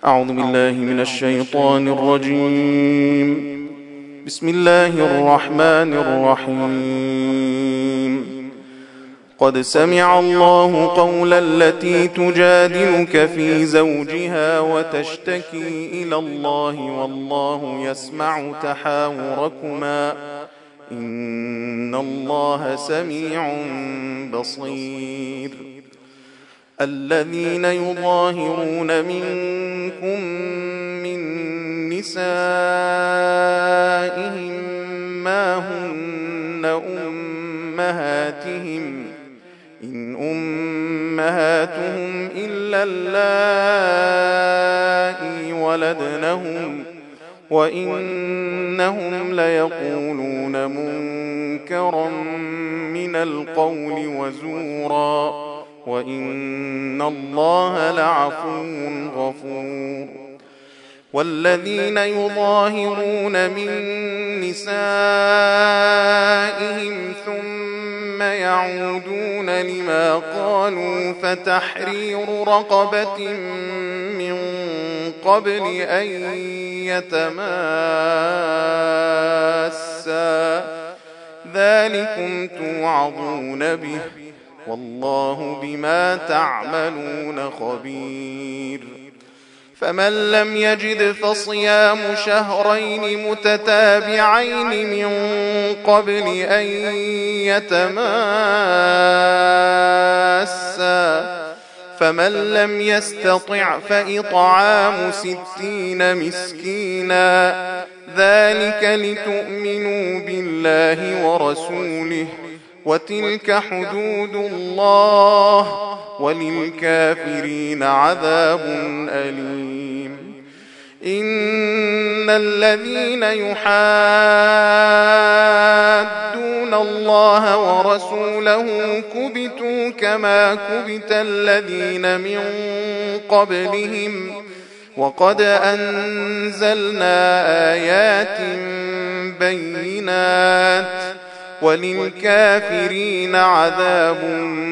أعوذ بالله من الشيطان الرجيم. بسم الله الرحمن الرحيم. قد سمع الله قول التي تجادلك في زوجها وتشتكي إلى الله والله يسمع تحاوركما إن الله سميع بصير. الذين يظاهرون منكم من نسائهم ما هن أمهاتهم إن أمهاتهم إلا اللائي ولدنهم وإنهم ليقولون منكرا من القول وزورا وإن الله لعفو غفور. والذين يظاهرون من نسائهم ثم يعودون لما قالوا فتحرير رقبة من قبل أن يتماسا ذلكم توعظون به والله بما تعملون خبير. فمن لم يجد فصيام شهرين متتابعين من قبل أن يتماسا فمن لم يستطع فإطعام 60 مسكينا ذلك لتؤمنوا بالله ورسوله وتلك حدود الله وللكافرين عذاب أليم. إن الذين يحادون الله ورسوله كبتوا كما كبت الذين من قبلهم وقد أنزلنا آيات بينات وللكافرين عذاب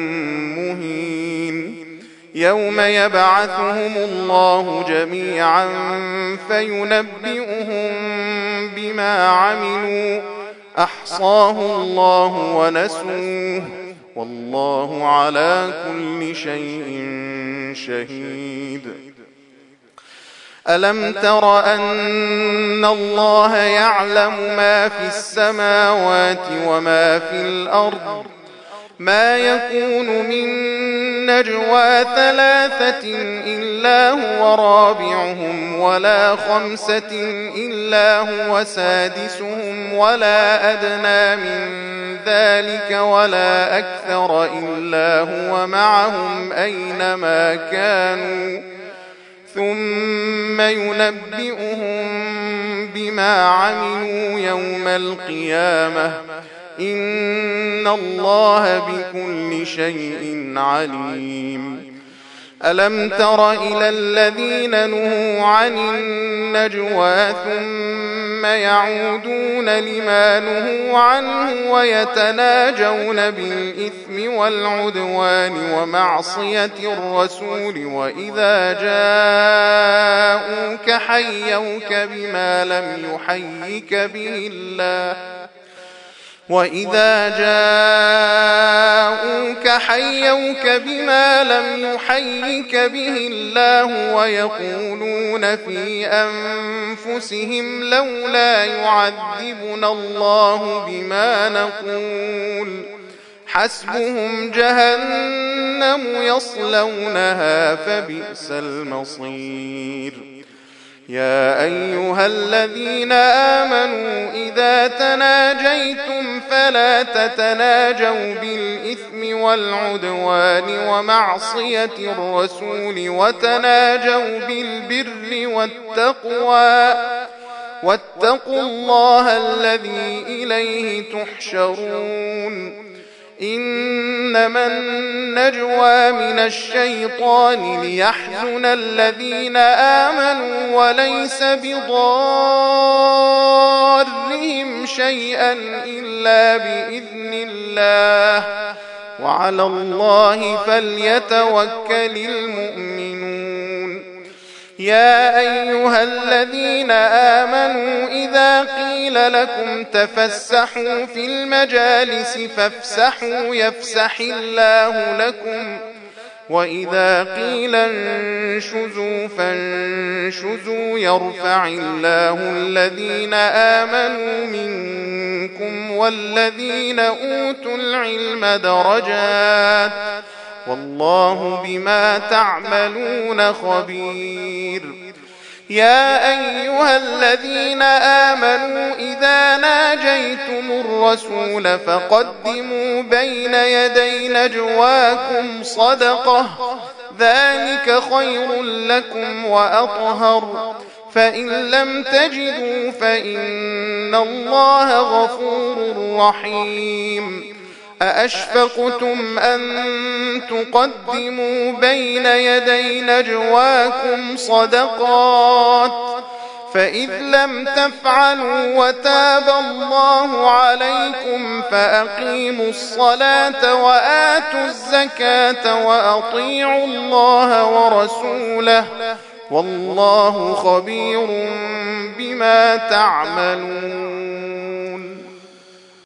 مهين. يوم يبعثهم الله جميعا فينبئهم بما عملوا أحصاه الله ونسوه والله على كل شيء شهيد. ألم تر أن الله يعلم ما في السماوات وما في الأرض ما يكون من نجوى 3 إلا هو رابعهم ولا 5 إلا هو سادسهم ولا أدنى من ذلك ولا أكثر إلا هو معهم أينما كانوا ثم ينبئهم بما عملوا يوم القيامة إن الله بكل شيء عليم. ألم تر إلى الذين نهوا عن النجوى ثم يعودون لما نهوا عنه ويتناجون بالإثم والعدوان ومعصية الرسول وإذا جاءوك حيوك بما لم يحيك به الله ويقولون في أنفسهم لولا يعذبنا الله بما نقول حسبهم جهنم يصلونها فبئس المصير. يا أيها الذين آمنوا إذا تناجيتم فلا تتناجوا بالإثم والعدوان ومعصية الرسول وتناجوا بالبر والتقوى واتقوا الله الذي إليه تحشرون. إنما النجوى من الشيطان ليحزن الذين آمنوا وليس بضارهم شيئا إلا بإذن الله وعلى الله فليتوكل المؤمنون. يا أيها الذين آمنوا إذا قيل لكم تفسحوا في المجالس فافسحوا يفسح الله لكم وإذا قيل انشزوا فانشزوا يرفع الله الذين آمنوا منكم والذين أوتوا العلم درجات والله بما تعملون خبير. يا أيها الذين آمنوا إذا ناجيتم الرسول فقدموا بين يدي نجواكم صدقة ذلك خير لكم وأطهر فإن لم تجدوا فإن الله غفور رحيم. أأشفقتم أن تقدموا بين يدي نجواكم صدقات فإذ لم تفعلوا وتاب الله عليكم فأقيموا الصلاة وآتوا الزكاة وأطيعوا الله ورسوله والله خبير بما تعملون.